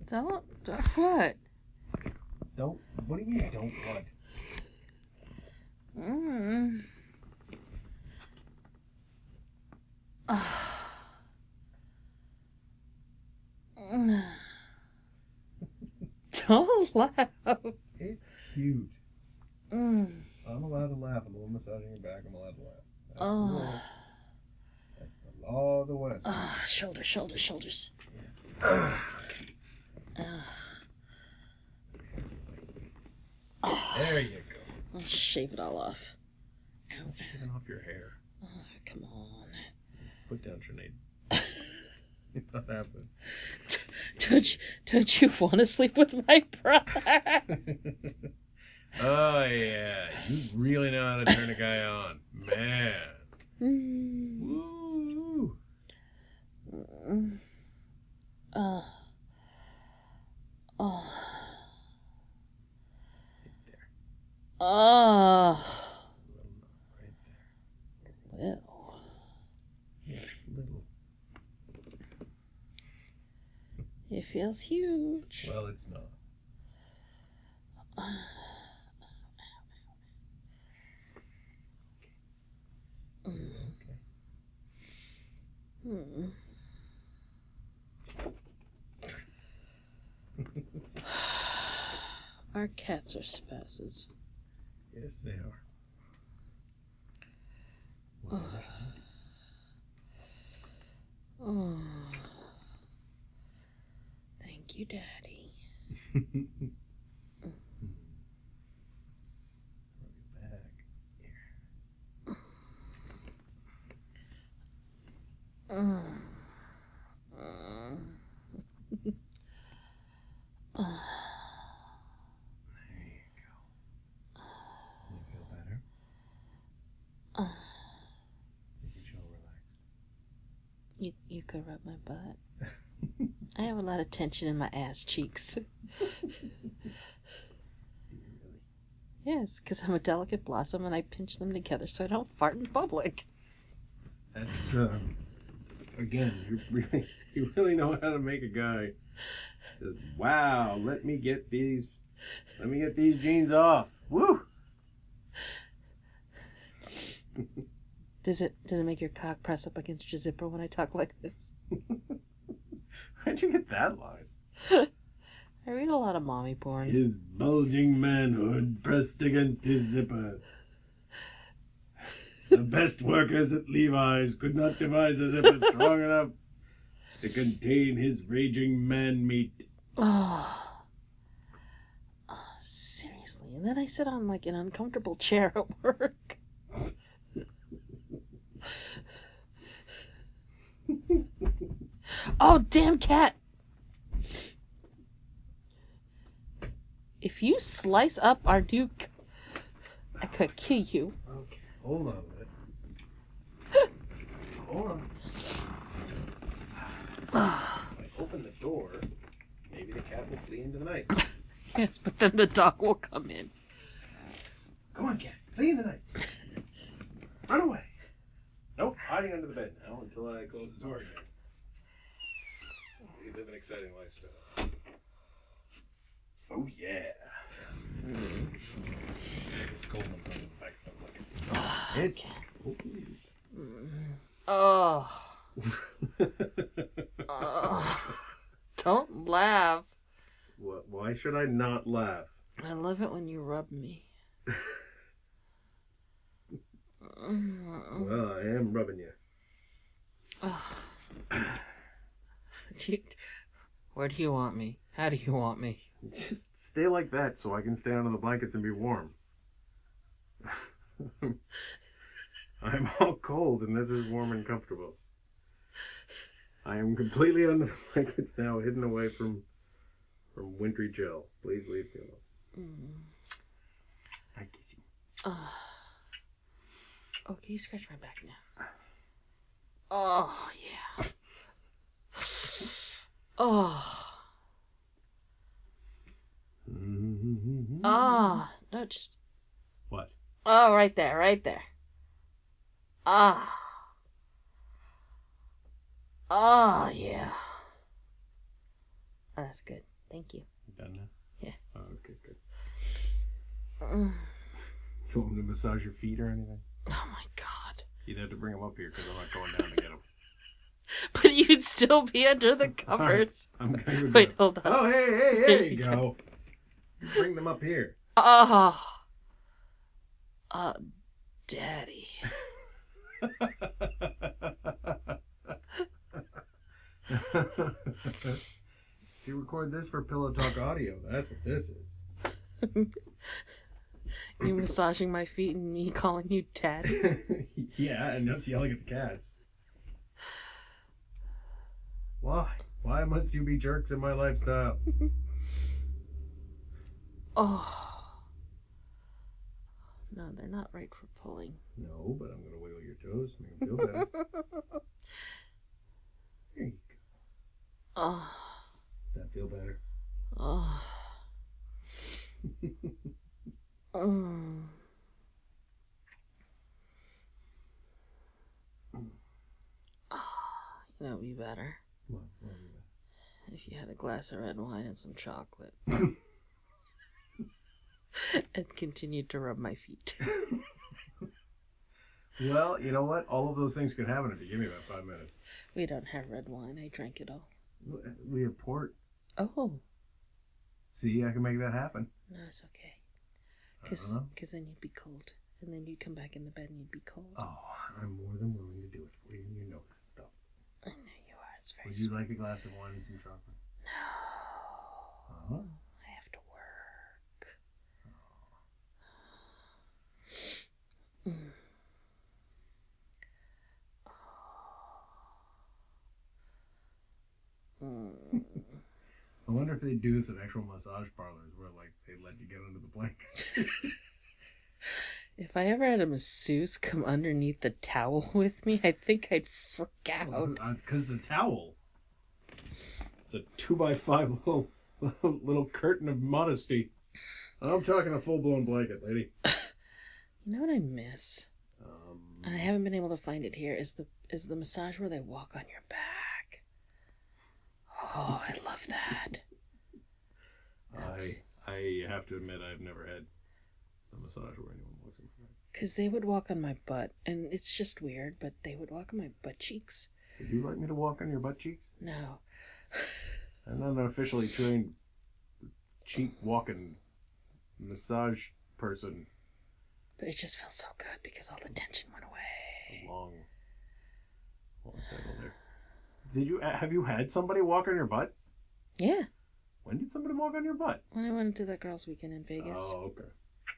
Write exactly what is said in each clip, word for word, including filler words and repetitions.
Don't, don't what? Don't. What do you mean? Don't what? Mm. Don't laugh. It's cute. Mm. I'm allowed to laugh. A little massage on your back. I'm allowed to laugh. That's Oh. the law. That's the law of the West. Oh, shoulders, shoulders, shoulders. Yes. Oh. There you go. I'll shave it all off. Ow. Shaving off your hair. Oh, come on. Put down Sinead. It's not happening. Don't you, don't you want to sleep with my brother? Oh, yeah. You really know how to turn a guy on. Man. Mm. Woo. Mm. Uh. Oh. Right there. Oh. Little knot right there. Well. Yeah, little. It feels huge. Well, it's not. Mm. Okay. Hmm. Our cats are spazzes. Yes, they are. Oh. Oh. Thank you, Daddy. Mm. Mm. Oh. There you go. You feel better? Oh. Think you feel relaxed? You, you could rub my butt. I have a lot of tension in my ass cheeks. Yes, because I'm a delicate blossom and I pinch them together so I don't fart in public. That's, uh, again, you really, you really know how to make a guy says, wow, let me get these, let me get these jeans off. Woo! Does it, does it make your cock press up against your zipper when I talk like this? Where'd you get that line? I read a lot of mommy porn. His bulging manhood pressed against his zipper. The best workers at Levi's could not devise a zipper strong enough to contain his raging man meat. Oh. Oh, seriously. And then I sit on like an uncomfortable chair at work. Oh, damn cat. If you slice up our new... I could kill you. Okay, hold on a minute. Hold on. If I open the door, maybe the cat will flee into the night. Yes, but then the dog will come in. Come on, cat. Flee in the night. Run away. Nope, hiding under the bed now until I close the door again. We live an exciting lifestyle. Oh, yeah. It's cold enough to back up like it's... Oh. Oh. Don't laugh. What? Why should I not laugh? I love it when you rub me. Well, I am rubbing you. Oh. Do you, where do you want me? How do you want me? Just stay like that so I can stay under the blankets and be warm. I'm all cold and this is warm and comfortable. I am completely under the blankets now, hidden away from from wintry Jill. Please leave me alone. Mm. I kiss you. Oh. Oh, can you scratch my back now? Oh, yeah. Oh. Oh. No, just... What? Oh, right there, right there. Ah. Oh. Oh, yeah. Oh, that's good. Thank you. You done now? Yeah. Oh, okay, good. Mm. You want me to massage your feet or anything? Oh my god. You'd have to bring them up here because I'm not going down to get them. But you'd still be under the covers. I'm going to Wait, hold on. Oh, hey, hey, there, there you go. go. Bring them up here. Oh. Uh, Daddy. If you record this for Pillow Talk Audio, that's what this is. You massaging my feet and me calling you Daddy? Yeah, and us yelling at the cats. Why? Why must you be jerks in my lifestyle? Oh. No, they're not right for pulling. No, but I'm going to wiggle your toes to make them feel better. There you go. Oh. Does that feel better? Oh. Mm. That would be better. What? What would be better? If you had a glass of red wine and some chocolate. And continued to rub my feet. Well, you know what? All of those things could happen if you give me about five minutes. We don't have red wine. I drank it all. We have port. Oh. See, I can make that happen. No, it's okay. I don't know. Because then you'd be cold. And then you'd come back in the bed and you'd be cold. Oh, I'm more than willing to do it for you. You know that stuff. I know you are. It's very Would sweet. you like a glass of wine and some chocolate? No. Uh-huh. I have to work. Mm. Mm. I wonder if they do this at actual massage parlors where, like, they let you get under the blankets. If I ever had a masseuse come underneath the towel with me, I think I'd freak out. Because the towel. It's a two by five little, little curtain of modesty. I'm talking a full-blown blanket, lady. You know what I miss? Um, And I haven't been able to find it here. Is the is the massage where they walk on your back? Oh, I love that. I I have to admit I've never had a massage where anyone walks in my back. Because they would walk on my butt, and it's just weird, but they would walk on my butt cheeks. Would you like me to walk on your butt cheeks? No. I'm not an officially trained cheek walking massage person. But it just feels so good because all the tension went away. It's a long, long title there. Did you have you had somebody walk on your butt? Yeah. When did somebody walk on your butt? When I went to that girls' weekend in Vegas. Oh, okay.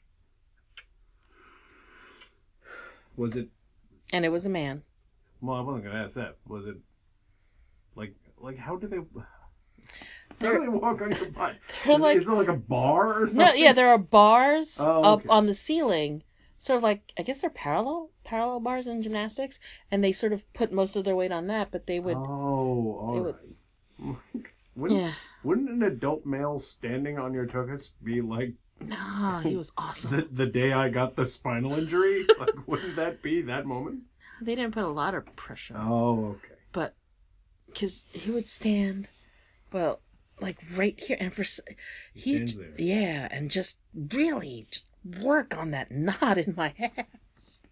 Was it? And it was a man. Well, I wasn't gonna ask that. Was it like like how do they? How They're- do they walk on your butt? They're Is, like- it, is it like a bar or something? No, yeah, there are bars Oh, up okay. on the ceiling. Sort of like, I guess they're parallel, parallel bars in gymnastics. And they sort of put most of their weight on that, but they would, Oh, all they right. would- Wouldn't, yeah. wouldn't an adult male standing on your tuchus be like No, he was awesome. the, the day I got the spinal injury? Like, wouldn't that be that moment? They didn't put a lot of pressure on. Oh, okay. But, because he would stand, well, like right here. And for, s- he, stands there. yeah, and just really just work on that knot in my ass.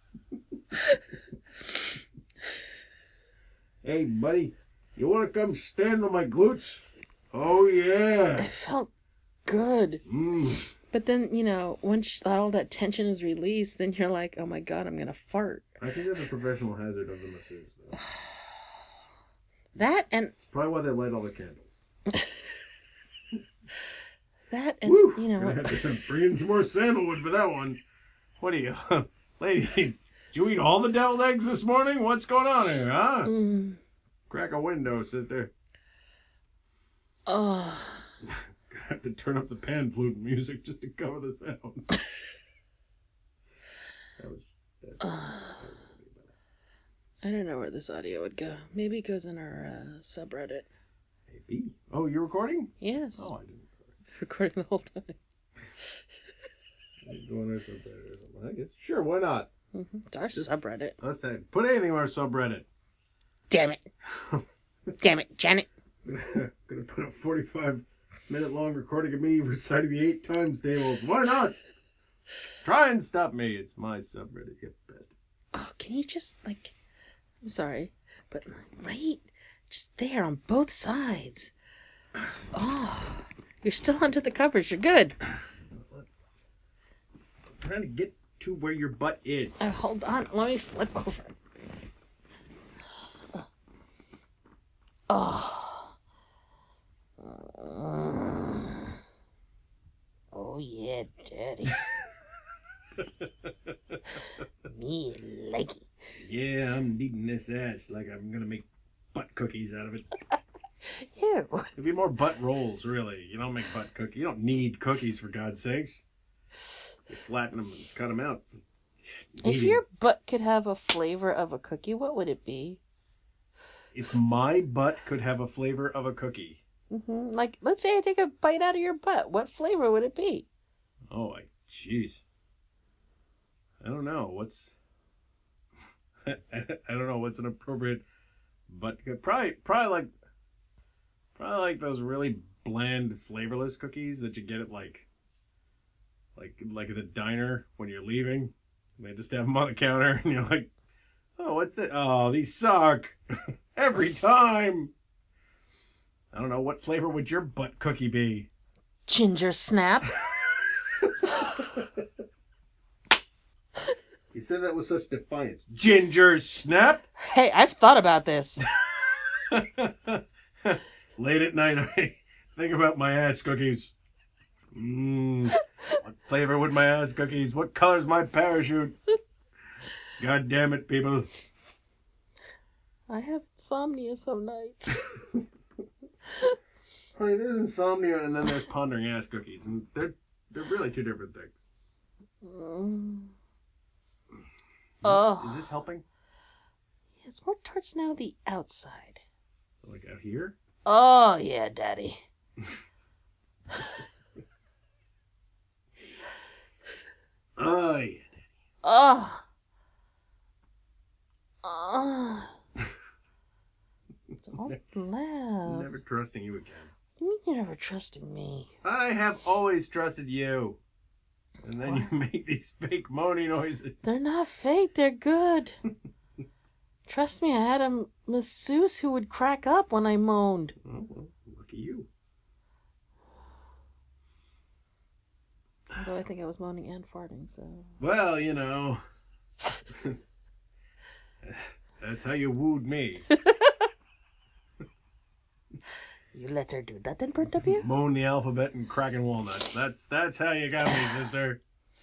Hey, buddy, you want to come stand on my glutes? Oh, yeah. It felt good. Mm. But then, you know, once all that tension is released, then you're like, oh my God, I'm going to fart. I think that's a professional hazard of the masseuse, though. That and, It's probably why they light all the candles. that and, Woo! you know, Gonna what, have to bring in some more sandalwood for that one. What are you, lady? Did you eat all the deviled eggs this morning? What's going on here, huh? mm, Crack a window, sister. oh, Gonna have to turn up the pan flute music just to cover the sound. That was. That, that was gonna be better. I don't know where this audio would go. Maybe it goes in our uh, subreddit. Maybe. Oh, you're recording? Yes. Oh, I didn't. Recording the whole time. Go on our subreddit or something. I guess. Sure, why not? Mm-hmm. It's our Just- subreddit. Let's say put anything on our subreddit. Damn it. Damn it, Janet. Gonna put up forty-five minute long recording of me reciting the eight times tables. Why not? Try and stop me. It's my subreddit, you bastard. Oh, can you just, like... I'm sorry, but right just there on both sides. Oh, you're still under the covers. You're good. I'm trying to get to where your butt is. Uh, hold on. Let me flip over. Oh. Oh, yeah, Daddy. Me like it. Yeah, I'm kneading this ass like I'm gonna make butt cookies out of it. Ew. It'd be more butt rolls, really. You don't make butt cookies. You don't knead cookies, for God's sakes. You flatten them and cut them out. If Kneading. your butt could have a flavor of a cookie, what would it be? If my butt could have a flavor of a cookie. Mm-hmm. Like, let's say I take a bite out of your butt. What flavor would it be? Oh, I, jeez. I don't know. What's... I don't know what's an appropriate butt... Probably, probably like... Probably like those really bland, flavorless cookies that you get at, like... Like, like at the diner when you're leaving. And they just have them on the counter, and you're like, oh, what's that? Oh, these suck. Every time. I don't know. What flavor would your butt cookie be? Ginger snap. You said that with such defiance. Ginger snap? Hey, I've thought about this. Late at night, I think about my ass cookies. Mmm. What flavor would my ass cookies? What color's my parachute? God damn it, people. I have insomnia some nights. Honey, there's insomnia and then there's pondering ass cookies. And they're, they're really two different things. Mm. Is, Oh. this, is this helping? It's more towards now the outside. Like out here? Oh, yeah, Daddy. Oh, yeah. Oh. Oh. Don't laugh. Never trusting you again. What do you mean you're never trusting me? I have always trusted you. And then What? you make these fake moaning noises. They're not fake. They're good. Trust me, I had a masseuse who would crack up when I moaned. Oh, well, lucky you. Although I think I was moaning and farting, so... Well, you know. That's how you wooed me. You let her do that in front of you? Moan the alphabet and cracking walnuts. That's that's how you got me, sister.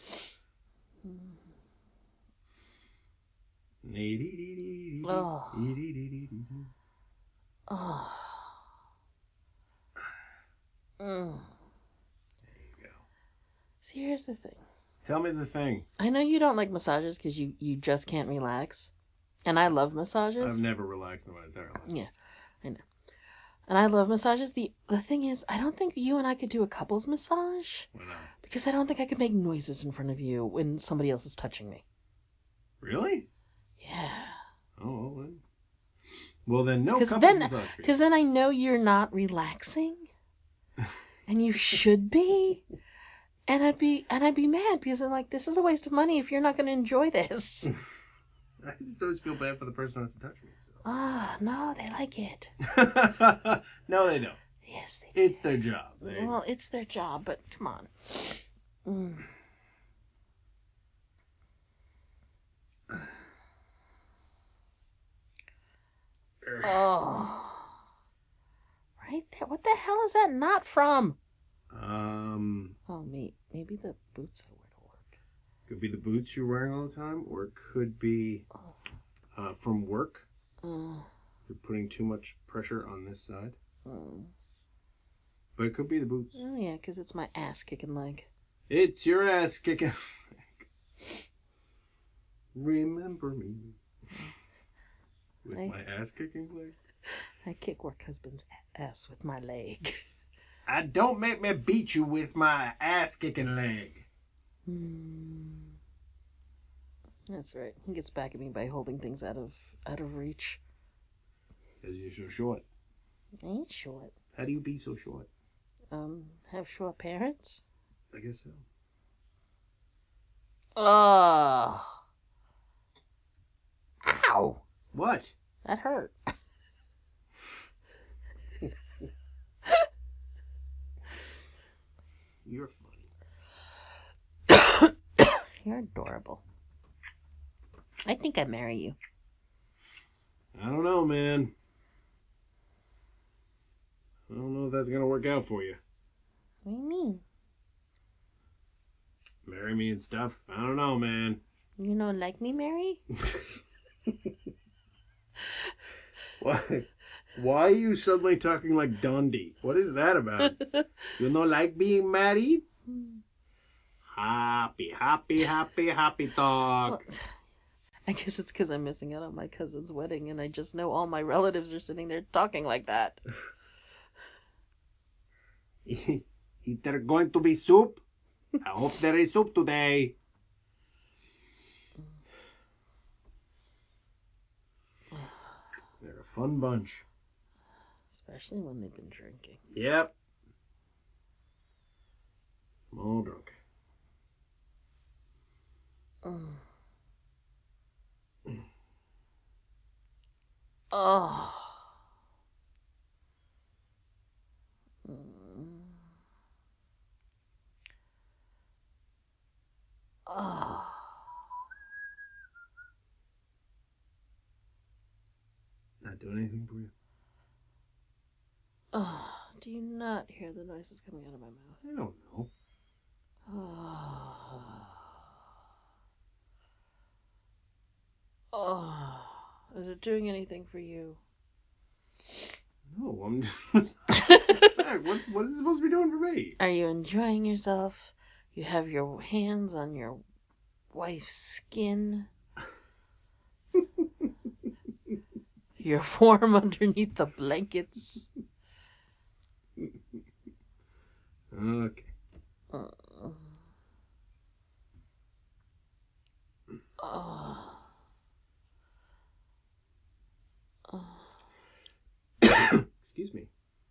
Oh. Oh. Mm. There you go. See, here's the thing. Tell me the thing. I know you don't like massages because you, you just can't relax. And I love massages. I've never relaxed in my entire life. Yeah, I know. And I love massages. The the thing is, I don't think you and I could do a couples massage. Why not? Because I don't think I could make noises in front of you when somebody else is touching me. Really? Yeah. Oh, well. Well, then no Because couples then, massage. for you. because then I know you're not relaxing, and you should be, and I'd be and I'd be mad because I'm like, this is a waste of money if you're not going to enjoy this. I just always feel bad for the person who has to touch me. So. Ah, no, they like it. No, they don't. Yes, they do. It's their job. They... Well, it's their job, but come on. Mm. Oh. Right there. What the hell is that knot from? Um, Oh, mate. Maybe the boots I wear to work. could be the boots you're wearing all the time, or it could be uh, from work. Oh. You're putting too much pressure on this side. Oh, But it could be the boots. oh yeah, because it's my ass kicking leg. It's your ass kicking. Remember me. With I- my ass kicking leg? I kick work husband's ass with my leg. I don't make me beat you with my ass kicking leg. Hmm. That's right. He gets back at me by holding things out of out of reach. Because you're so short. I ain't short. How do you be so short? Um, have short parents? I guess so. Oh. Ow. What? That hurt. You're funny. You're adorable. I think I'd marry you. I don't know, man. I don't know if that's gonna work out for you. What do you mean? Marry me and stuff? I don't know, man. You don't like me, Mary? Why? Why are you suddenly talking like Dondi? What is that about? You don't like being married? Happy, happy, happy, happy talk. Well, I guess it's because I'm missing out on my cousin's wedding, and I just know all my relatives are sitting there talking like that. Is there going to be soup? I hope there is soup today. They're a fun bunch. Especially when they've been drinking. Yep. I'm all drunk. Mm. Oh. Mm. Oh. Not doing anything for you? Oh. Do you not hear the noises coming out of my mouth? I don't know. Oh. Oh. Is it doing anything for you? No, I'm just... what, what is it supposed to be doing for me? Are you enjoying yourself? You have your hands on your wife's skin. You're warm underneath the blankets. Okay. Uh, oh. Oh. Excuse me.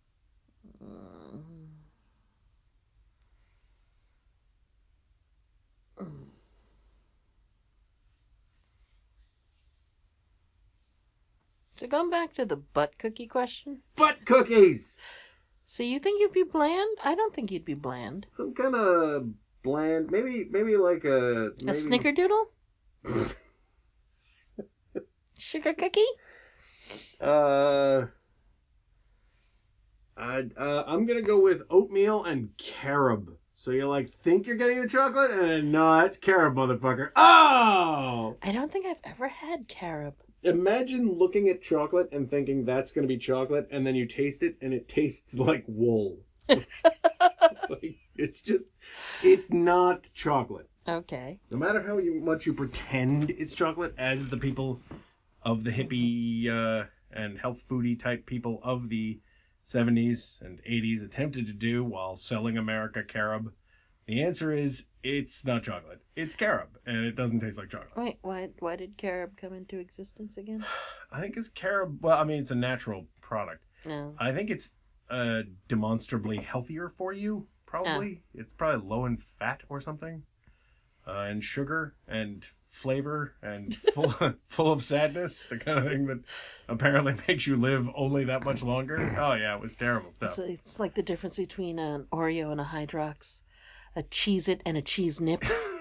So going back to the butt cookie question. Butt cookies! So you think you'd be bland? I don't think you'd be bland. Some kind of bland, maybe maybe like a... A Maybe... snickerdoodle? Sugar cookie? Uh... I, uh, I'm gonna go with oatmeal and carob. So you like think you're getting the chocolate, and then no, that's carob, motherfucker. Oh! I don't think I've ever had carob. Imagine looking at chocolate and thinking that's gonna be chocolate, and then you taste it, and it tastes like wool. Like, it's just, it's not chocolate. Okay. No matter how you, much you pretend it's chocolate, as the people of the hippie uh, and health foodie type people of the seventies and eighties attempted to do while selling America carob, the answer is it's not chocolate. It's carob, and it doesn't taste like chocolate. Wait, why why did carob come into existence again? I think it's carob, well, I mean, it's a natural product. No. I think it's uh, demonstrably healthier for you, probably. Oh. It's probably low in fat or something, uh, and sugar, and flavor, and full full of sadness, the kind of thing that apparently makes you live only that much longer. Oh yeah, it was terrible stuff. It's, it's like the difference between an Oreo and a Hydrox, a Cheez-It and a Cheese Nip.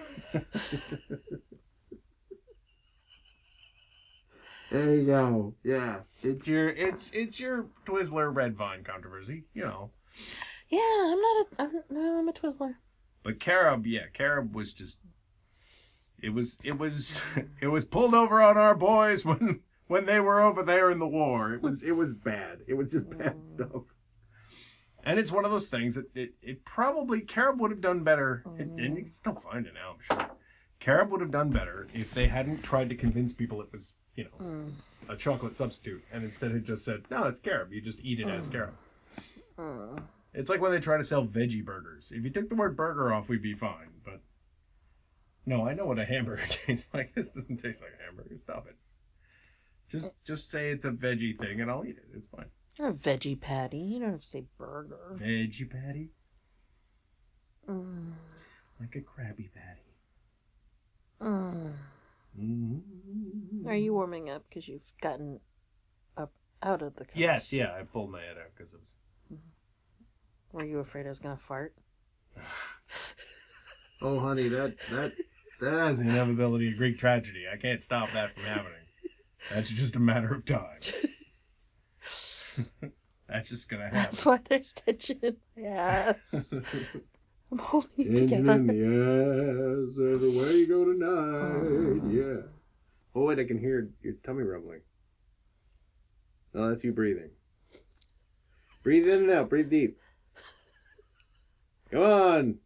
There you go. Yeah, it's your it's it's your Twizzler Red Vine controversy, you know. Yeah, I'm not a I'm, no, I'm a Twizzler. But carob, yeah, carob was just. It was it was it was pulled over on our boys when when they were over there in the war. It was it was bad. It was just bad mm. stuff. And it's one of those things that it, it probably carob would have done better, mm. and, and you can still find it now, I'm sure. Carob would have done better if they hadn't tried to convince people it was, you know, mm. a chocolate substitute, and instead had just said, no, it's carob. You just eat it mm. as carob. Mm. It's like when they try to sell veggie burgers. If you took the word burger off, we'd be fine, but. No, I know what a hamburger tastes like. This doesn't taste like a hamburger. Stop it. Just just say it's a veggie thing and I'll eat it. It's fine. Or a veggie patty. You don't have to say burger. Veggie patty? Mm. Like a Krabby Patty. Mm. Mm-hmm. Are you warming up because you've gotten up out of the covers? Yes, yeah, I pulled my head out because it was... Were you afraid I was going to fart? Oh, honey, that, that, that has the inevitability of Greek tragedy. I can't stop that from happening. That's just a matter of time. That's just gonna happen. That's why there's tension in my ass. I'm holding it Tension together. in the ass, everywhere you go tonight. Mm. Yeah. Oh, wait, I can hear your tummy rumbling. Oh, that's you breathing. Breathe in and out. Breathe deep. Come on.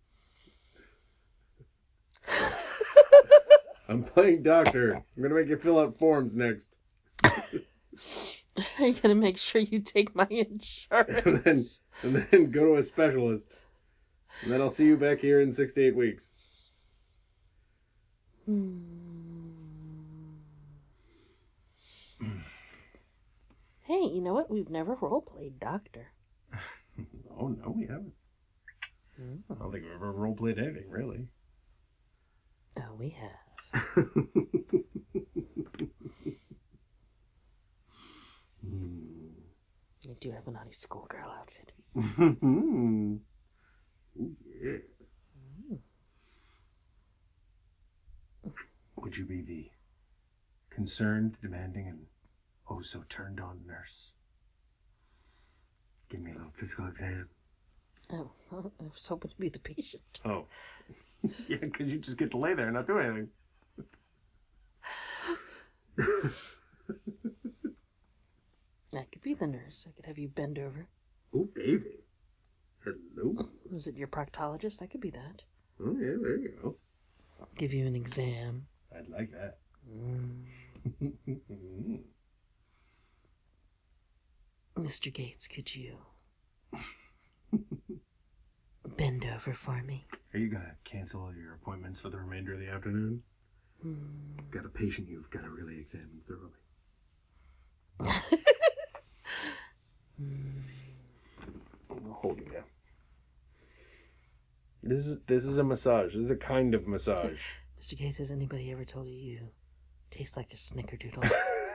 I'm playing doctor. I'm going to make you fill out forms next. Are you going to make sure you take my insurance? And then, and then go to a specialist. And then I'll see you back here in six to eight weeks. Hmm. Hey, you know what? We've never role-played doctor. Oh, no, we haven't. Mm. I don't think we've ever role-played anything, really. Oh, we have. I do have a naughty schoolgirl outfit. Ooh, yeah. Mm. Would you be the concerned, demanding, and oh so turned on nurse? Give me a little physical exam. Oh, well, I was hoping to be the patient. Oh. Yeah, because you just get to lay there and not do anything. I could be the nurse. I could have you bend over. Oh, David. Hello. Was it your proctologist? I could be that. Oh, yeah, there you go. Give you an exam. I'd like that. Mm. Mister Gates, could you bend over for me? Are you going to cancel your appointments for the remainder of the afternoon? Mm. Got a patient you've got to really examine thoroughly. Mm. I'll hold you down. This is this is a massage. This is a kind of massage. Mister Gates, has anybody ever told you you taste like a snickerdoodle?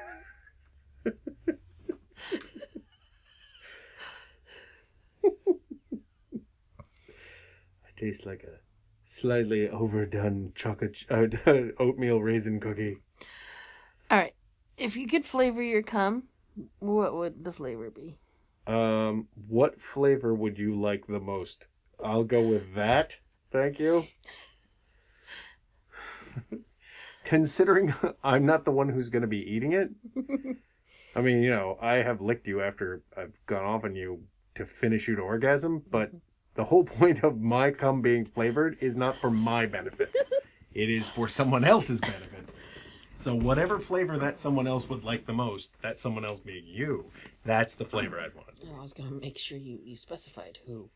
I taste like a slightly overdone chocolate uh, oatmeal raisin cookie. All right. If you could flavor your cum, what would the flavor be? Um, what flavor would you like the most? I'll go with that. Thank you. Considering I'm not the one who's going to be eating it. I mean, you know, I have licked you after I've gone off on you to finish you to orgasm, but the whole point of my cum being flavored is not for my benefit. It is for someone else's benefit. So whatever flavor that someone else would like the most, that someone else being you, that's the flavor I'd want. Oh, I was going to make sure you, you specified who.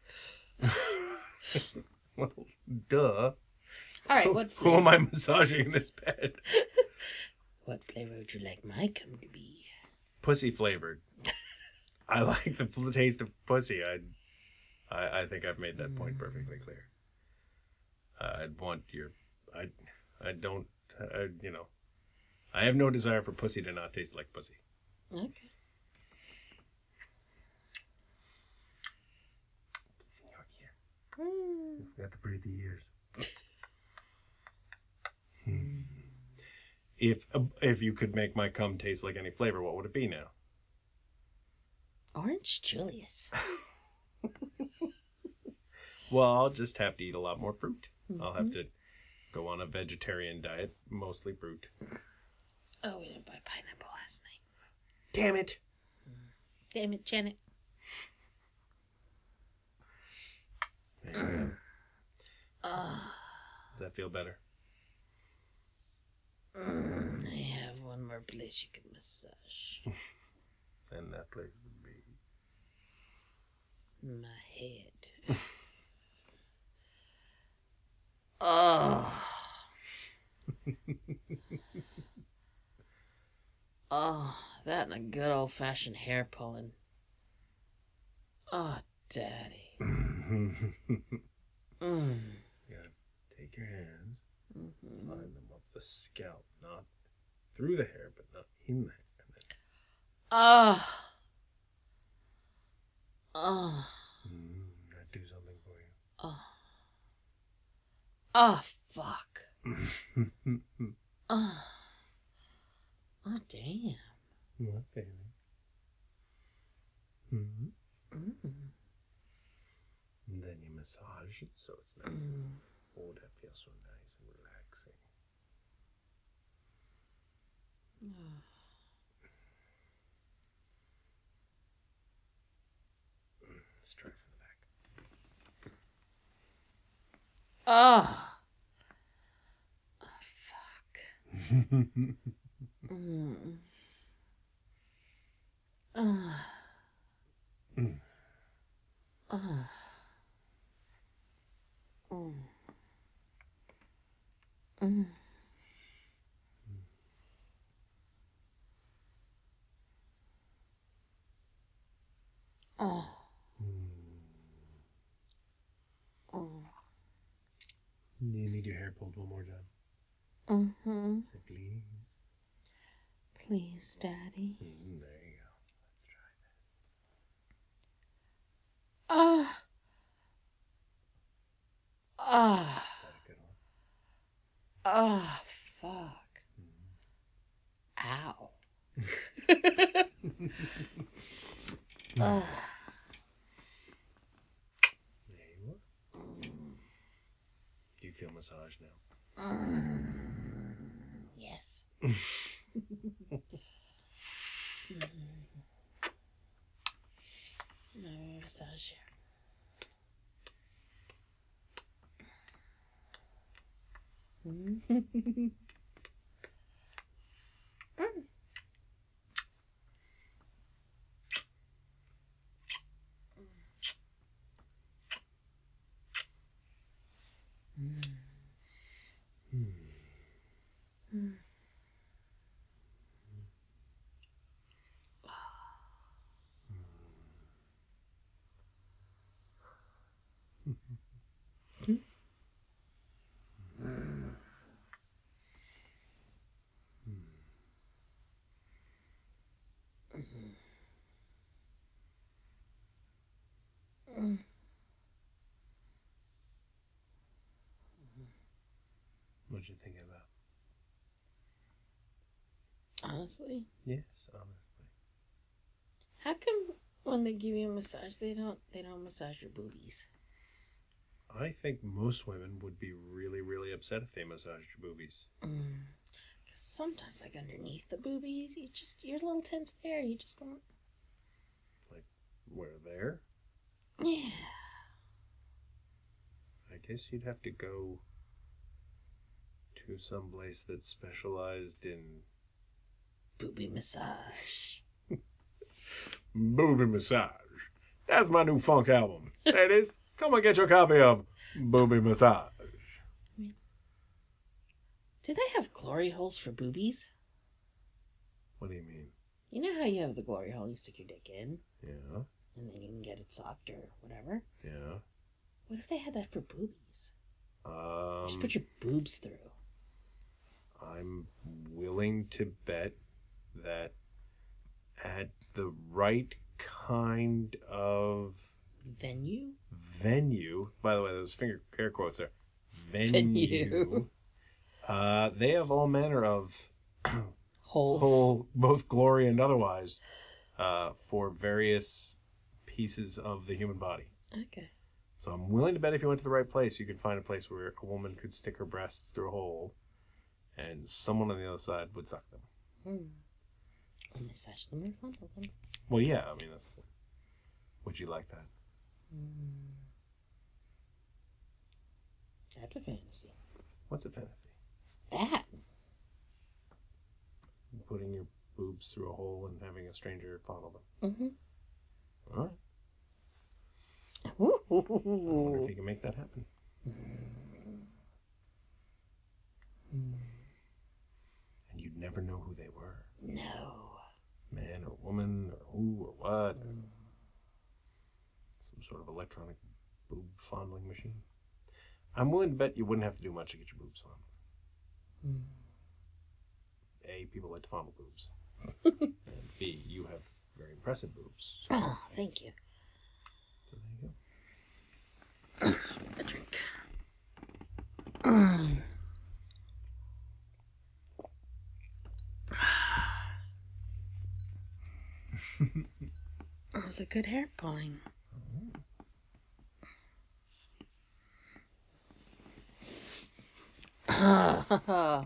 Well, duh. All right, what Who flavor? am I massaging in this bed? What flavor would you like my cum to be? Pussy flavored. I like the fl- taste of pussy. I, I, I think I've made that point perfectly clear. Uh, I'd want your, I, I don't, I, you know, I have no desire for pussy to not taste like pussy. Okay. It's in your ear. Mm. You've got to breathe the ears. Hmm. If uh, if you could make my cum taste like any flavor, what would it be now? Orange Julius. Well, I'll just have to eat a lot more fruit. Mm-hmm. I'll have to go on a vegetarian diet, mostly fruit. Oh, we didn't buy pineapple last night. Damn it. Damn it, Janet. There you go. Uh, Does that feel better? mm, I have one more place you can massage. And that place would be... My head. Oh. Oh, that and a good old-fashioned hair pulling. Oh, Daddy. You Mm. gotta take your hands, Mm-hmm. slide them up the scalp, not through the hair, but not in the hair. And then, Ah. Ah. mm, I do something for Ah. Ah, fuck. you. Ah. Oh, damn. What, baby? Mm-hmm. Mm. And then you massage it so it's nice. Mm. And, oh, that feels so nice and relaxing. Let's try from the back. Ah. Oh, fuck. Mm. Ah. Mm. Ah. Mm. Mm. Oh. Oh. You need your hair pulled one more time. Mm-hmm. Say please. Please, Daddy. Mm, there you go. Let's try Ah. Ah. that. Is that a good one? Ah, fuck. Mm. Ow. Ah. There you are. Do you feel massaged now? Mm. Yes. No, massage you. Mm. Mm. Mm. Mm. What you thinking about? Honestly, Yes, honestly. how come when they give you a massage, they don't they don't massage your boobies? I think most women would be really, really upset if they massaged your boobies. Mm. Cause sometimes, like underneath the boobies, you just you're a little tense there. You just want, Like, where there? yeah. I guess you'd have to go to some place that's specialized in Booby massage. booby massage. That's my new funk album. Ladies, come and get your copy of Booby Massage. Do they have glory holes for boobies? What do you mean? You know how you have the glory hole, you stick your dick in, Yeah, and then you can get it sucked or whatever. yeah. What if they had that for boobies? You just Um, put your boobs through. I'm willing to bet that at the right kind of Venue? venue, by the way, those finger air quotes there, venue, Venue. uh, they have all manner of Holes. whole, both glory and otherwise, uh, for various pieces of the human body. Okay. So I'm willing to bet if you went to the right place, you could find a place where a woman could stick her breasts through a hole, and someone on the other side would suck them. Hmm. And massage them or fondle them. Well, yeah, I mean, that's. Would you like that? Mm. That's a fantasy. What's a fantasy? That. Putting your boobs through a hole and having a stranger fondle them. Mm-hmm. All right. I wonder if you can make that happen. Mm. And you'd never know who they were. No. Man or woman or who or what. Mm. sort of electronic boob fondling machine. I'm willing to bet you wouldn't have to do much to get your boobs fondled. Mm. A, people like to fondle boobs. And B, you have very impressive boobs. So, Oh, thank you. so there you go. A drink. Mm. It was a good hair pulling. Oh,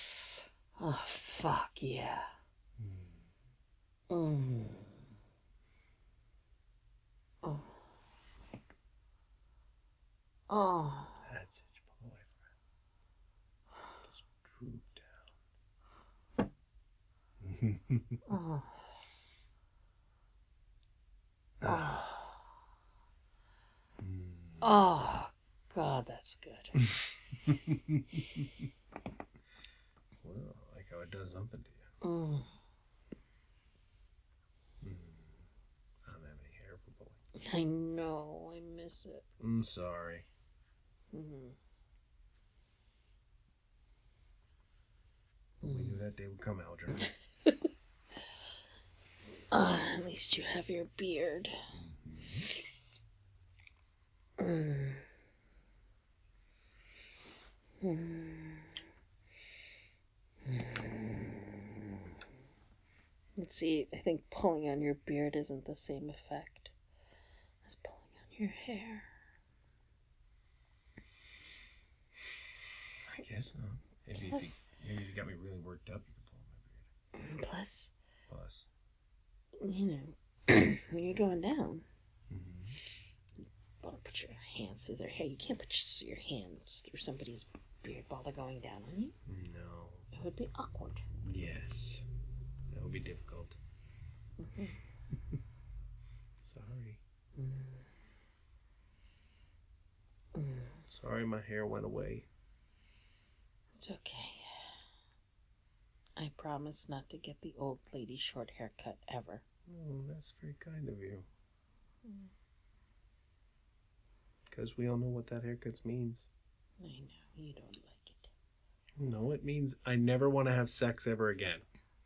fuck yeah. Mm. Oh. Oh. That's it. You pull away from it. Just droop down. Oh. Oh. Oh. God, that's good. Well, I like how it does something to you. Mm. Mm. I don't have any hair for pulling. I know. I miss it. I'm sorry. Mm. We knew that day would come, Algernon. Uh, at least you have your beard. Mm. Mm. Let's see, I think pulling on your beard isn't the same effect as pulling on your hair. I guess not. Maybe if, you, Plus- maybe if you got me really worked up, you could pull on my beard. Plus, Plus. you know, when you're going down, Mm-hmm. you want to put your hands through their hair. You can't put your hands through somebody's beard while they're going down on you. No. It would be awkward. Yes. That would be difficult. Mm-hmm. Sorry. Mm. Mm. Sorry my hair went away. It's okay. I promise not to get the old lady short haircut ever. Oh, that's very kind of you. Because we all know what that haircut means. I know, you don't like it. No, it means I never want to have sex ever again.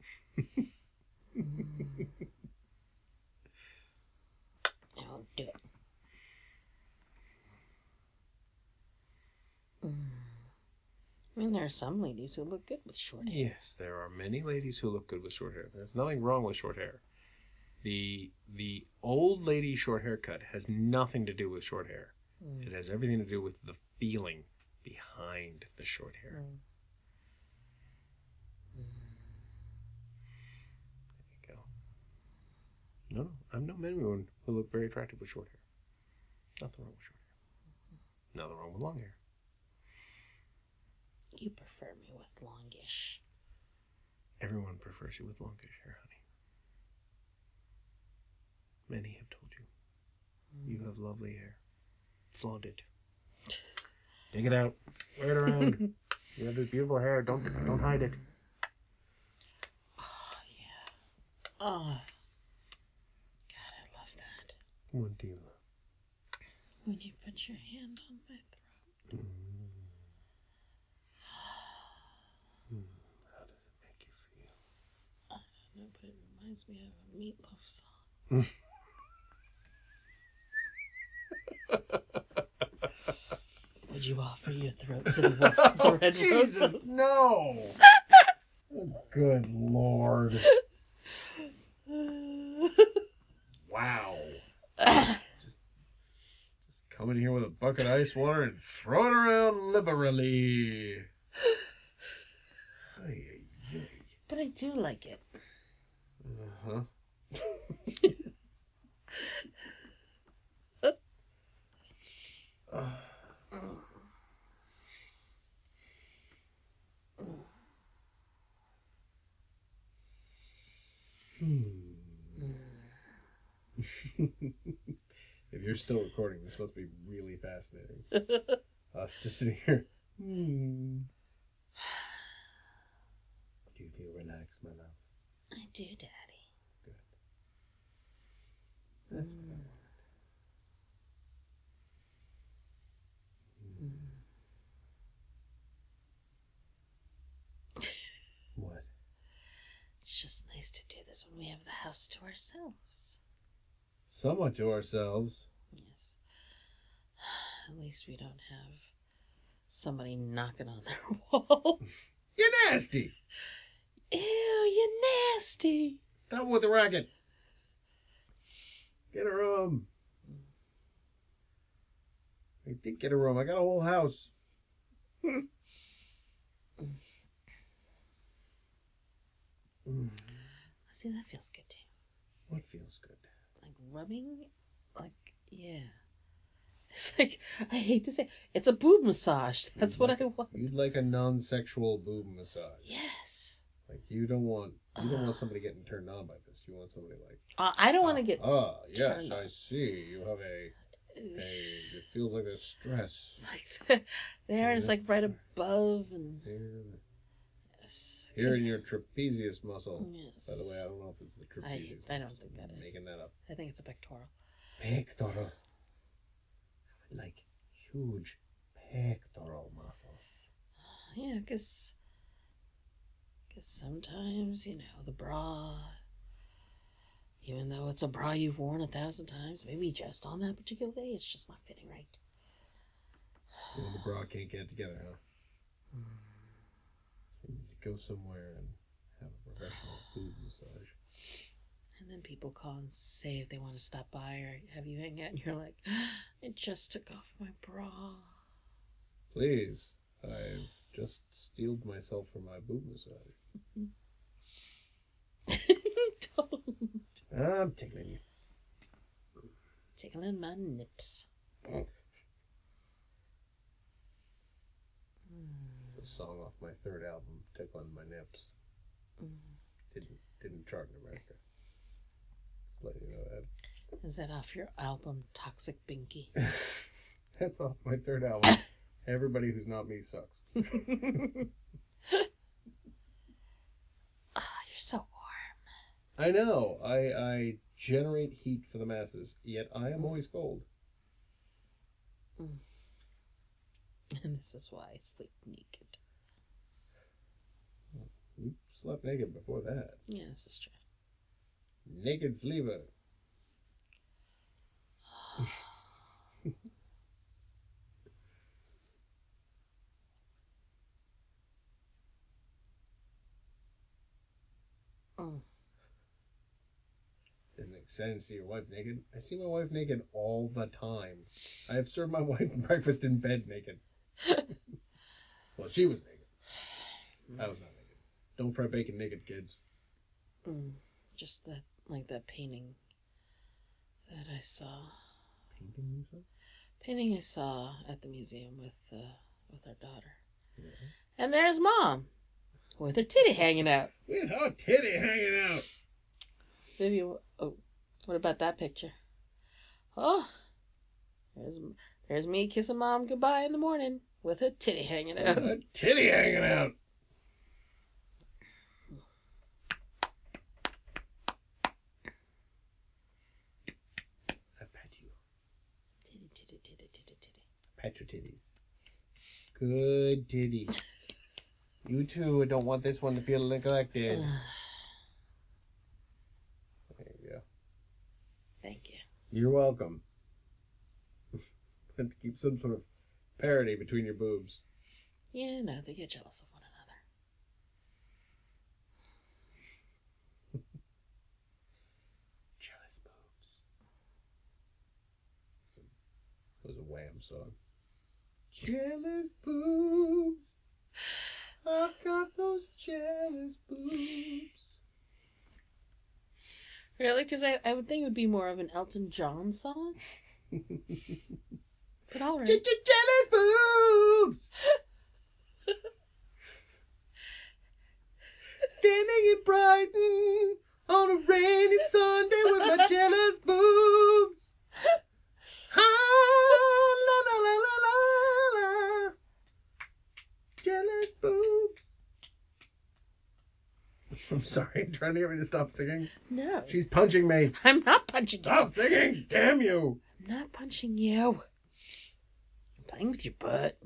Mm. I won't do it. Mm. I mean, there are some ladies who look good with short hair. Yes, there are many ladies who look good with short hair. There's nothing wrong with short hair. The the old lady short haircut has nothing to do with short hair. Mm. It has everything to do with the feeling behind the short hair. Mm. There you go. No, no, I've known many women who look very attractive with short hair. Nothing wrong with short hair. Nothing wrong with long hair. You prefer me with longish. Everyone prefers you with longish hair, honey. Many have told you. Mm. You have lovely hair. Flaunt it. Dig it out. Wear it around. You have this beautiful hair. Don't don't hide it. Oh, yeah. Oh. God, I love that. What do you love? When you put your hand on my throat. Mm. Mm. How does it make you feel? I don't know, but it reminds me of a Meatloaf song. Would you offer your throat to the wolf with the red Jesus, roses? no! Good Lord. Wow. Just, just come in here with a bucket of ice water and throw it around liberally. Ay, ay, ay. But I do like it. Uh-huh. uh. Hmm. If you're still recording, this must be really fascinating. Us just sitting here. Hmm. Do you feel relaxed, my love? I do, Daddy. Good. That's Mm. what I is when we have the house to ourselves. Somewhat to ourselves. Yes. At least we don't have somebody knocking on their wall. You're nasty. Ew, you're nasty. Stop with the racket. Get a room. I did get a room. I got a whole house. Mm. See, that feels good too. What feels good? Like rubbing, like, yeah. It's like, I hate to say, it's a boob massage. That's You'd what like, I want. You'd like a non-sexual boob massage. Yes. Like you don't want you don't want somebody getting turned on by this. You want somebody like Uh, I don't want to ah, get. Ah, yes, turned I on. see. You have a a. It feels like a stress. Like, there, it's like right above, and. Here, Yes. here in your trapezius muscle. Yes. By the way, I don't know if it's the I, trapezius. I don't muscle. think that I'm is. making that up. I think it's a pectoral. Pectoral. I would like huge pectoral muscles. Yeah, because because sometimes, you know, the bra, even though it's a bra you've worn a thousand times, maybe just on that particular day, it's just not fitting right. You know, the bra can't get it together, huh? So you need to go somewhere and have a professional boob massage. And then people call and say if they want to stop by or have you hang out, and you're like, I just took off my bra. Please, I've just steeled myself for my boob massage. Don't. I'm tickling you. Tickling my nips. A song off my third album, Tickling My Nips. Mm. Didn't didn't chart in America. Just let you know that. Is that off your album, Toxic Binky? That's off my third album. Everybody who's not me sucks. Ah, you're so warm. I know. I I generate heat for the masses, yet I am always cold. Mm. And this is why I sleep naked. You slept naked before that. Yeah, this is true. Naked sleeper. Mm. Isn't it exciting to see your wife naked? I see my wife naked all the time. I have served my wife breakfast in bed naked. Well, she was naked. I was not naked. Don't fry bacon naked, kids. Mm. Just that, like that painting that I saw. Painting you saw? Painting I saw at the museum with uh, with our daughter. Yeah. And there's Mom with her titty hanging out. With her titty hanging out. Maybe, oh, what about that picture? Oh, there's there's me kissing Mom goodbye in the morning with her titty hanging out. With her titty hanging out. I pat you. Titty, titty, titty, titty, titty. Pat your titties. Good titty. You too don't want this one to feel neglected. There you go. Thank you. You're welcome. And to keep some sort of parity between your boobs. Yeah, no, they get jealous of one another. Jealous boobs. It was a Wham song. Jealous boobs. I've got those jealous boobs. Really? Because I, I would think it would be more of an Elton John song. But all right. Jealous boobs. Standing in Brighton on a rainy Sunday with my jealous boobs. Ah, la la la la la la. Jealous boobs. I'm sorry, trying to get me to stop singing. No. She's punching me. I'm not punching Stop you. singing, damn you. I'm not punching you. I'm playing with your butt.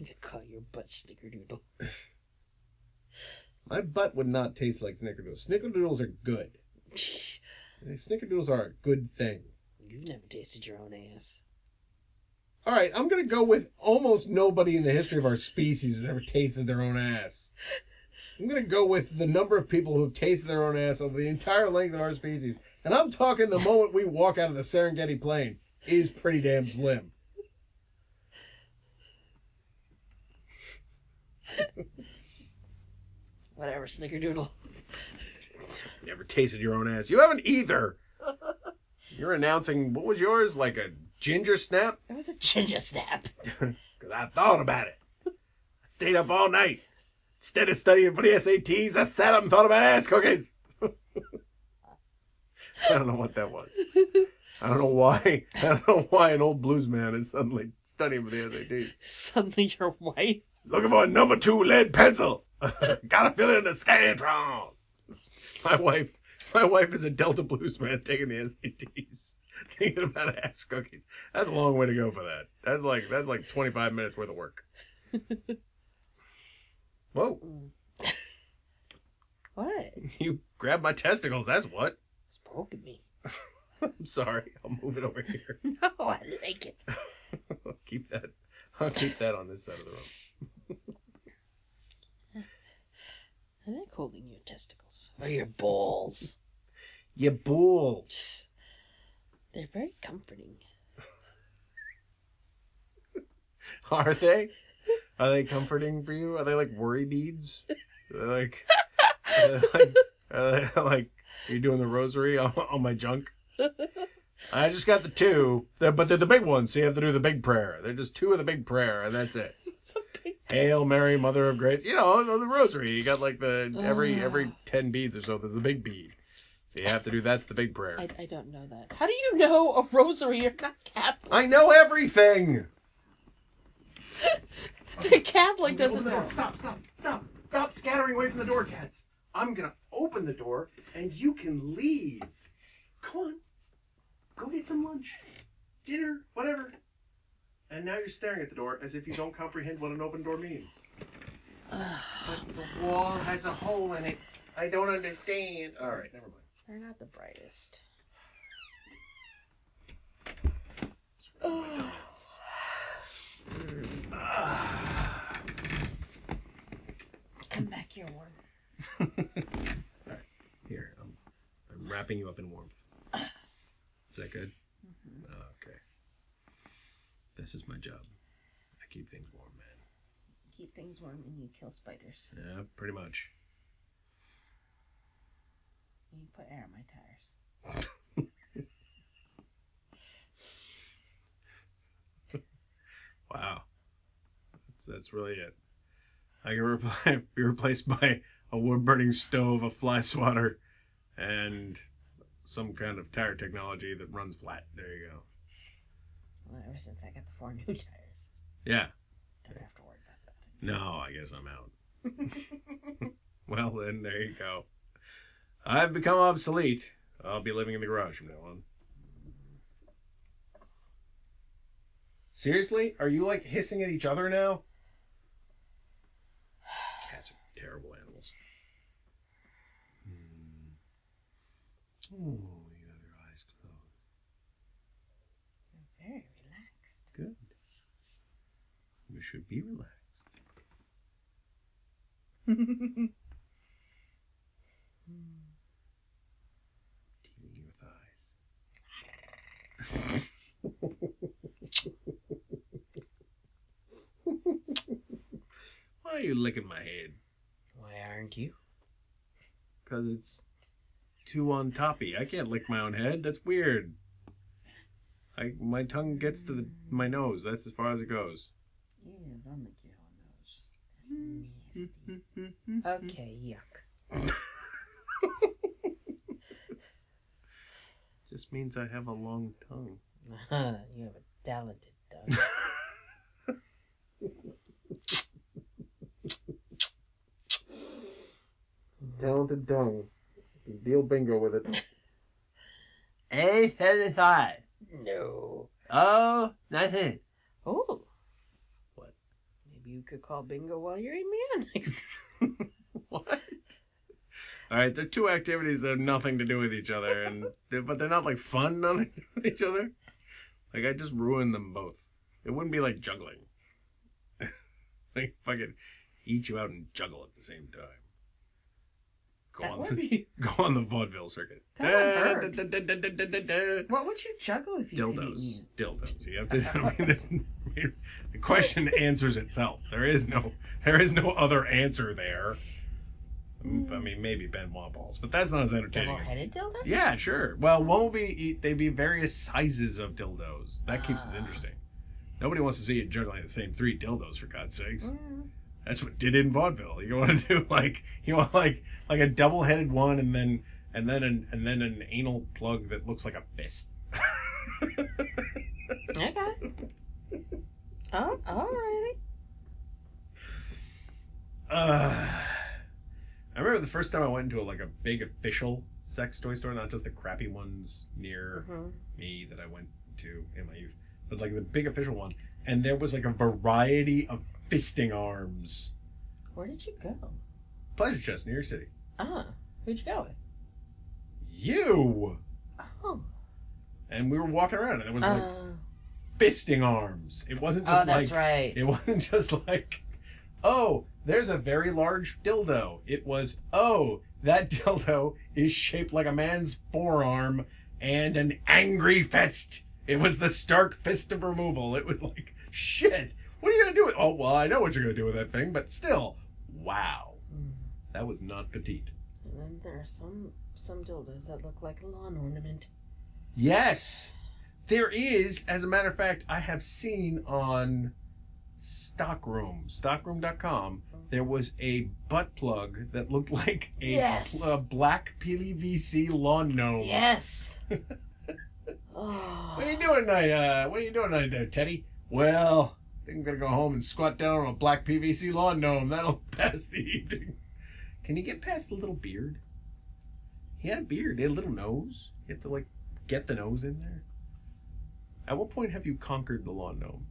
I could call your butt Snickerdoodle. My butt would not taste like Snickerdoodles. Snickerdoodles are good. Snickerdoodles are a good thing. You've never tasted your own ass. All right, I'm going to go with almost nobody in the history of our species has ever tasted their own ass. I'm going to go with the number of people who have tasted their own ass over the entire length of our species. And I'm talking the moment we walk out of the Serengeti Plain is pretty damn slim. Whatever, Snickerdoodle. You ever tasted your own ass? You haven't either. You're announcing, what was yours? Like a ginger snap? It was a ginger snap. Because I thought about it. I stayed up all night. Instead of studying for the S A Ts, I sat up and thought about ass cookies. I don't know what that was. I don't know why. I don't know why an old blues man is suddenly studying for the S A Ts. Suddenly your wife? Looking for a number two lead pencil. Gotta fill in the Scantron. My wife, my wife is a Delta blues man taking the S A Ts, thinking about ass cookies. That's a long way to go for that. That's like that's like twenty-five minutes worth of work. Whoa! What? You grabbed my testicles. That's what. It's poking me. I'm sorry. I'll move it over here. No, I like it. I'll keep that. I'll keep that on this side of the room. I like holding your testicles. Or your balls. Your balls. They're very comforting. Are they? Are they comforting for you? Are they like worry beads? Are they like, are they like, are they like, are you doing the rosary on, on my junk? I just got the two, they're, but they're the big ones, so you have to do the big prayer. They're just two of the big prayer, and that's it. It's a big Hail Mary, Mother of Grace. You know, the rosary. You got like the every every ten beads or so. There's a big bead, so you have to do. That's the big prayer. I, I don't know that. How do you know a rosary? You're not Catholic. I know everything. The Catholic doesn't know. Stop! Stop! Stop! Stop scattering away from the door, cats. I'm gonna open the door, and you can leave. Come on, go get some lunch, dinner, whatever. And now you're staring at the door as if you don't comprehend what an open door means. But the wall has a hole in it. I don't understand. All right, never mind. They're not the brightest. Come back here, Warren. All right, here. I'm, I'm wrapping you up in warmth. Is that good? Mm-hmm. Oh, okay. This is my job. I keep things warm, man. Keep things warm and you kill spiders. Yeah, pretty much. You put air on my tires. Wow. That's, that's really it. I can reply, be replaced by a wood-burning stove, a fly swatter, and some kind of tire technology that runs flat. There you go. Well, ever since I got the four new tires. Yeah. Don't have to worry about that. No, I guess I'm out. Well, then, there you go. I've become obsolete. I'll be living in the garage from now on. Seriously? Are you, like, hissing at each other now? Cats are terrible animals. Hmm. Oh, you have your eyes closed. They're very relaxed. Good. You should be relaxed. Teasing your thighs. Why are you licking my head? Why aren't you? Because it's too on toppy. I can't lick my own head. That's weird. I my tongue gets to the, my nose. That's as far as it goes. Ew, don't lick your own nose. That's nasty. Okay, yuck. Just means I have a long tongue. Uh-huh, you have a talented tongue. Talented tongue. Deal bingo with it. Eight seventy-five. No. Oh, nothing. Oh. What? Maybe you could call bingo while you're eating me next. What? All right, they're two activities that have nothing to do with each other, and they're, but they're not like fun, nothing to do with each other. Like I just ruined them both. It wouldn't be like juggling. Like if I could eat you out and juggle at the same time. Go That on, would the, be... go on the vaudeville circuit. That would hurt. What would you juggle if you could eat Dildos, me? dildos. You have to. I mean, there's, I mean, the question answers itself. There is no, there is no other answer there. I mean, maybe Benoit balls, but that's not as entertaining. As, Double-headed dildo? yeah, sure. Well, one will be they'd be various sizes of dildos. That keeps it interesting. Nobody wants to see you juggling the same three dildos for God's sakes. Mm. That's what did it in vaudeville. You want to do like you want like like a double-headed one, and then and then an and then an anal plug that looks like a fist. Okay. Oh, alrighty. Uh, I remember the first time I went into a, like a big official sex toy store, not just the crappy ones near Mm-hmm. me that I went to in my youth, but like the big official one, and there was like a variety of fisting arms. Where did you go? Pleasure Chest, New York City. Ah, who'd you go with? You. Oh. And we were walking around, and it was like Uh, fisting arms. It wasn't just oh, that's like right. it wasn't just like, oh, there's a very large dildo. It was, oh, that dildo is shaped like a man's forearm and an angry fist. It was the stark fist of removal. It was like, shit, what are you going to do with Oh, well, I know what you're going to do with that thing, but still, wow. Mm. That was not petite. And then there are some some dildos that look like a lawn ornament. Yes. There is, as a matter of fact, I have seen on Stockroom, stockroom dot com, there was a butt plug that looked like a, Yes. a black P V C lawn gnome. Yes. Oh. What are you doing tonight? Uh, what are you doing tonight there, Teddy? Well, I think I'm gonna go home and squat down on a black P V C lawn gnome. That'll pass the evening. Can you get past the little beard? He had a beard. He had a little nose. You have to like get the nose in there. At what point have you conquered the lawn gnome?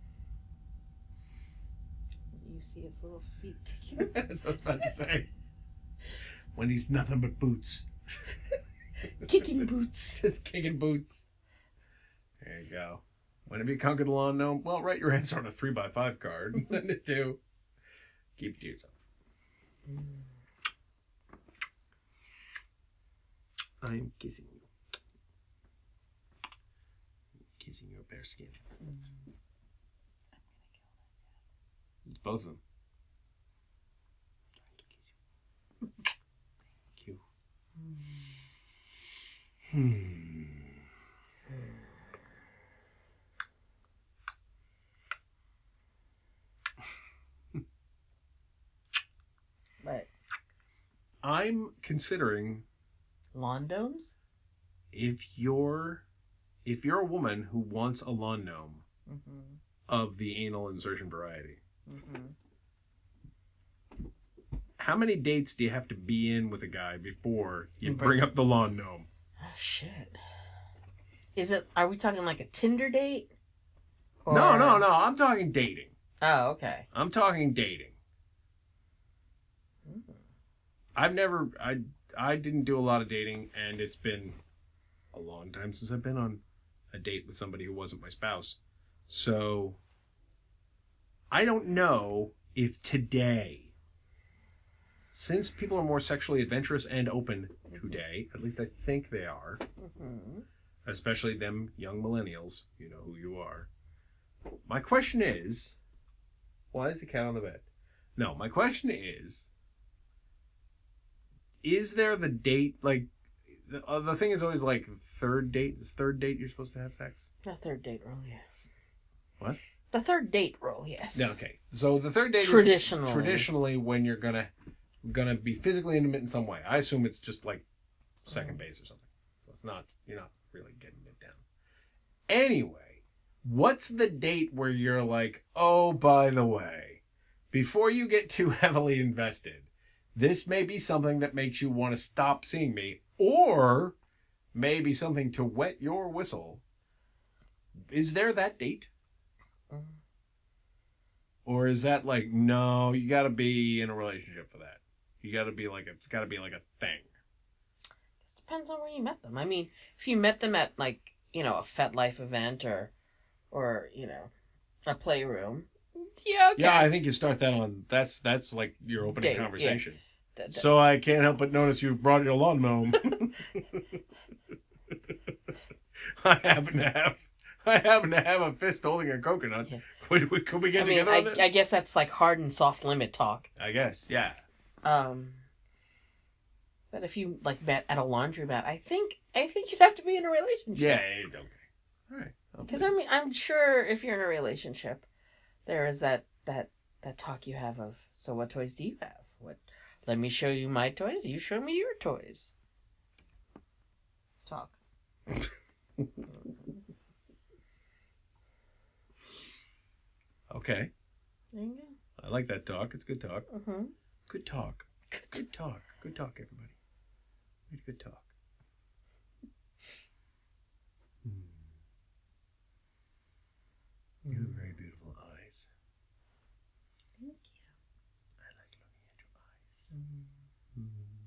You see its little feet kicking. That's what I was about to say. When he's nothing but boots. Kicking boots. Just kicking boots. There you go. When have you conquered the lawn gnome? Well, write your answer on a three by five card. Send it to. Keep it to yourself. Mm. I'm kissing you. Kissing your bare skin. Mm. It's both of them. Trying to kiss you. Thank you. Hmm. But I'm considering lawn domes? if you're if you're a woman who wants a lawn gnome Mm-hmm. of the anal insertion variety, Mm-hmm. how many dates do you have to be in with a guy before you Bring- bring up the lawn gnome? Oh, shit. Is it, are we talking like a Tinder date? No, no, no. I'm talking dating. Oh, okay. I'm talking dating. Mm. I've never, I, I didn't do a lot of dating, and it's been a long time since I've been on a date with somebody who wasn't my spouse. So, I don't know if today, since people are more sexually adventurous and open today, at least I think they are, Mm-hmm. especially them young millennials, you know who you are. My question is, why is the cat on the bed? No, my question is, is there the date, like, the, uh, the thing is always like, third date, is third date you're supposed to have sex? The third date rule, yes. What? The third date rule, yes. No, okay. So the third date Traditionally. is traditionally when you're gonna gonna be physically intimate in some way. I assume it's just like second base or something. So it's not, you're not really getting it down. Anyway, what's the date where you're like, oh, by the way, before you get too heavily invested, this may be something that makes you want to stop seeing me, or maybe something to wet your whistle. Is there that date? Or is that like, no, you got to be in a relationship for that. You got to be like, it's got to be like a thing. It depends on where you met them. I mean, if you met them at, like, you know, a FetLife event or, or you know, a playroom, yeah, okay. Yeah, I think you start that on, that's that's like your opening Date, conversation. yeah. That- that- So I can't help but notice you've brought your lawnmower. I happen to have, I happen to have a fist holding a coconut. Yeah. Could, we, could we get I mean, together I, on this? I guess that's like hard and soft limit talk. I guess, yeah. Um, but if you like met at a laundromat, I think I think you'd have to be in a relationship. Yeah, okay. All right. Because I mean, I'm sure if you're in a relationship, there is that that that talk you have of, so what toys do you have? What? Let me show you my toys. You show me your toys. Talk. Okay. There you I like that talk. It's good talk. go. Mm-hmm. Good talk. Good talk. Good talk, everybody. Really good talk. Hmm. You have very beautiful eyes. Thank you. I like looking at your eyes. Hmm.